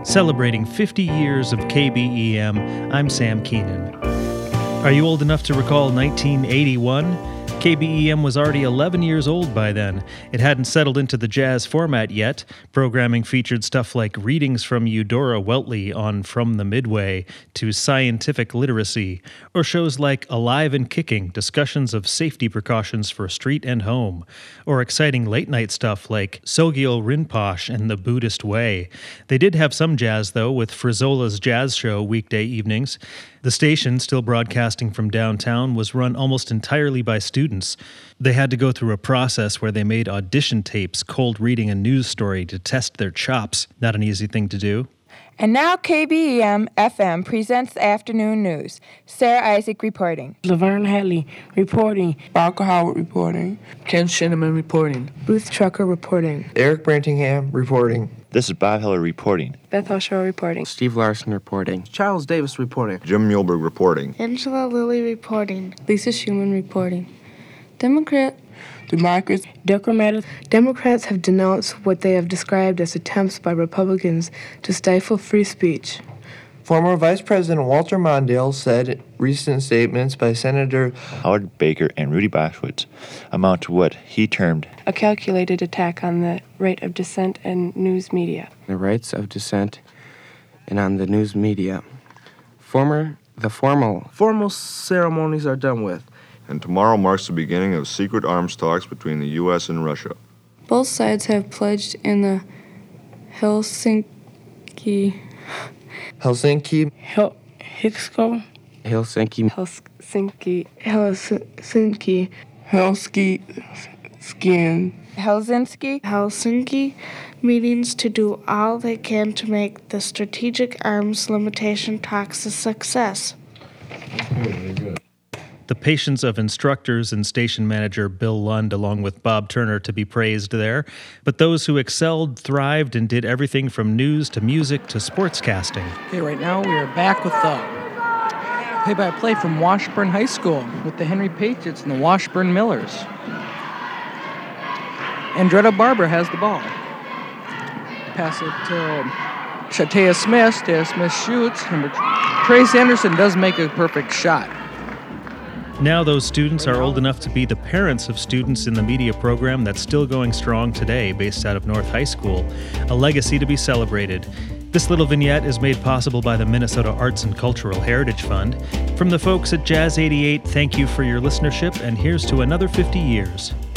Celebrating 50 years of KBEM, I'm Sam Keenan. Are you old enough to recall 1981? KBEM was already 11 years old by then. It hadn't settled into the jazz format yet. Programming featured stuff like readings from Eudora Weltley on From the Midway to Scientific Literacy, or shows like Alive and Kicking, discussions of safety precautions for street and home, or exciting late-night stuff like Sogyal Rinpoche and the Buddhist Way. They did have some jazz, though, with Frizzola's Jazz Show weekday evenings. The station, still broadcasting from downtown, was run almost entirely by students. They had to go through a process where they made audition tapes, cold reading a news story to test their chops. Not an easy thing to do. And now KBEM FM presents the afternoon news. Sarah Isaac reporting. Laverne Hadley reporting. Barker Howard reporting. Ken Shinneman reporting. Ruth Trucker reporting. Eric Brantingham reporting. This is Bob Heller reporting. Beth Oshawa reporting. Steve Larson reporting. Charles Davis reporting. Jim Muehlberg reporting. Angela Lilly reporting. Lisa Schumann reporting. Democrats have denounced what they have described as attempts by Republicans to stifle free speech. Former Vice President Walter Mondale said recent statements by Senator Howard Baker and Rudy Boschwitz amount to what he termed a calculated attack on the right of dissent and news media. The rights of dissent and on the news media. The formal ceremonies are done with. And tomorrow marks the beginning of secret arms talks between the U.S. and Russia. Both sides have pledged in the Helsinki meetings to do all they can to make the strategic arms limitation talks a success. Very good. The patience of instructors and station manager Bill Lund, along with Bob Turner, to be praised there. But those who excelled, thrived, and did everything from news to music to sportscasting. Okay, right now we are back with the play-by-play from Washburn High School with the Henry Patriots and the Washburn Millers. Andretta Barber has the ball. Pass it to Taya Smith. Taya Smith shoots. Trace Anderson does make a perfect shot. Now those students are old enough to be the parents of students in the media program that's still going strong today, based out of North High School, a legacy to be celebrated. This little vignette is made possible by the Minnesota Arts and Cultural Heritage Fund. From the folks at Jazz 88, thank you for your listenership, and here's to another 50 years.